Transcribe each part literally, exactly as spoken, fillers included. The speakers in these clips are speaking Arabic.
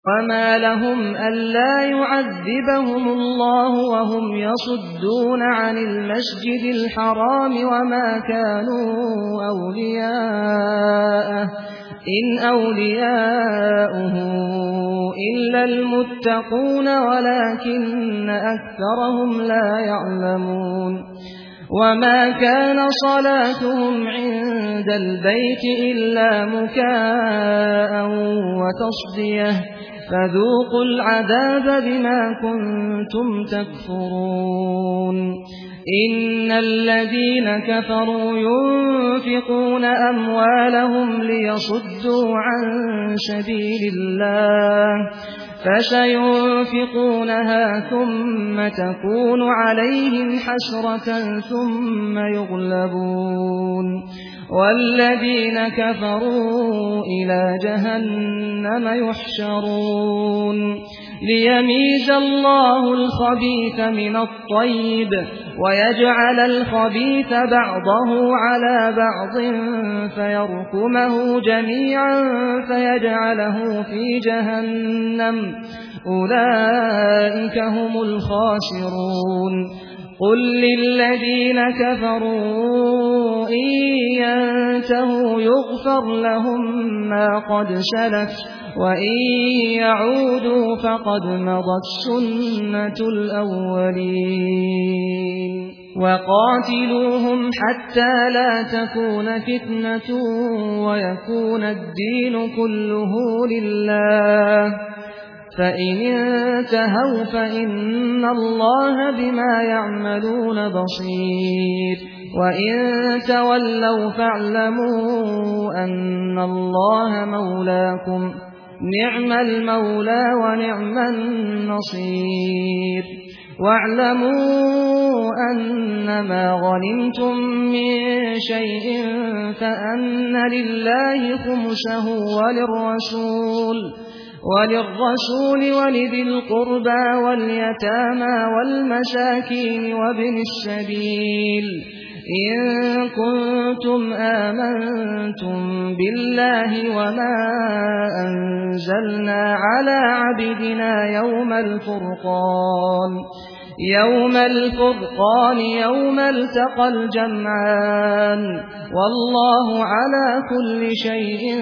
وما لهم ألا يعذبهم الله وهم يصدون عن المسجد الحرام وما كانوا أولياءه إن أولياؤه إلا المتقون ولكن أكثرهم لا يعلمون وما كان صلاتهم عند البيت إلا مكاء وتصديه فذوقوا العذاب بما كنتم تكفرون إن الذين كفروا ينفقون أموالهم ليصدوا عن سبيل الله فسينفقونها ثم تكون عليهم حسرة ثم يغلبون والذين كفروا إلى جهنم يحشرون ليميز الله الخبيث من الطيب ويجعل الخبيث بعضه على بعض فيركمه جميعا فيجعله في جهنم أولئك هم الخاسرون قل للذين كفروا إن ينتهوا يغفر لهم ما قد سلف وإن يعودوا فقد مضت سنة الأولين وقاتلوهم حتى لا تكون فتنة ويكون الدين كله لله فإن انتهوا فإن الله بما يعملون بصير وإن تولوا فاعلموا أن الله مولاكم نعم المولى ونعم النصير واعلموا أنما غنمتم من شيء فأن لله خمسه وللرسول وللرسول ولذي القربى واليتامى والمساكين وابن السبيل إن كنتم آمنتم بالله وما أنزلنا على عبدنا يوم الفرقان يوم الفرقان يوم التقى الجمعان والله على كل شيء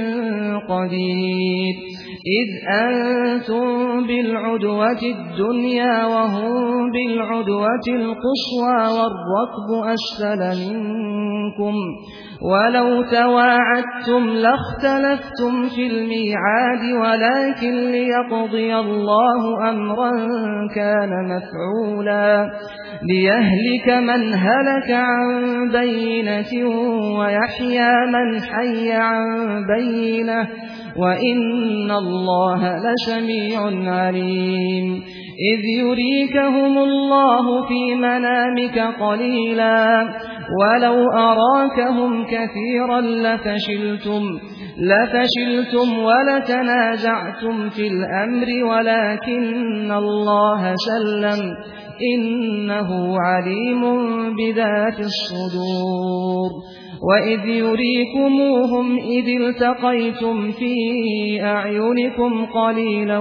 قدير إذ أنتم بالعدوة الدنيا وهم بالعدوة القصوى والركب أسفل منكم ولو تواعدتم لاختلفتم في الميعاد ولكن ليقضي الله أمرا كان مفعولا ليهلك من هلك عن بينة ويحيى من حي عن بينة وإن الله لسميع عليم إذ يريكهم الله في منامك قليلا ولو أراكهم كثيرا لفشلتم لفشلتم ولتنازعتم في الأمر ولكن الله سلم إنه عليم بذات الصدور وإذ يريكموهم إذ التقيتم في أعينكم قليلا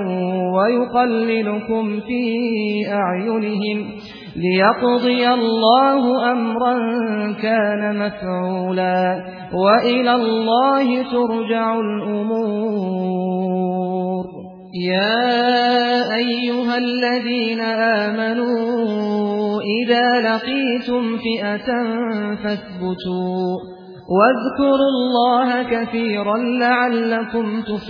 ويقللكم في أعينهم ليقضي الله أمرا كان مفعولا وإلى الله ترجع الأمور يا أيها الذين آمنوا إذا لقيتم فئة فاثبتوا واذكروا الله كثيرا لعلكم تفلحون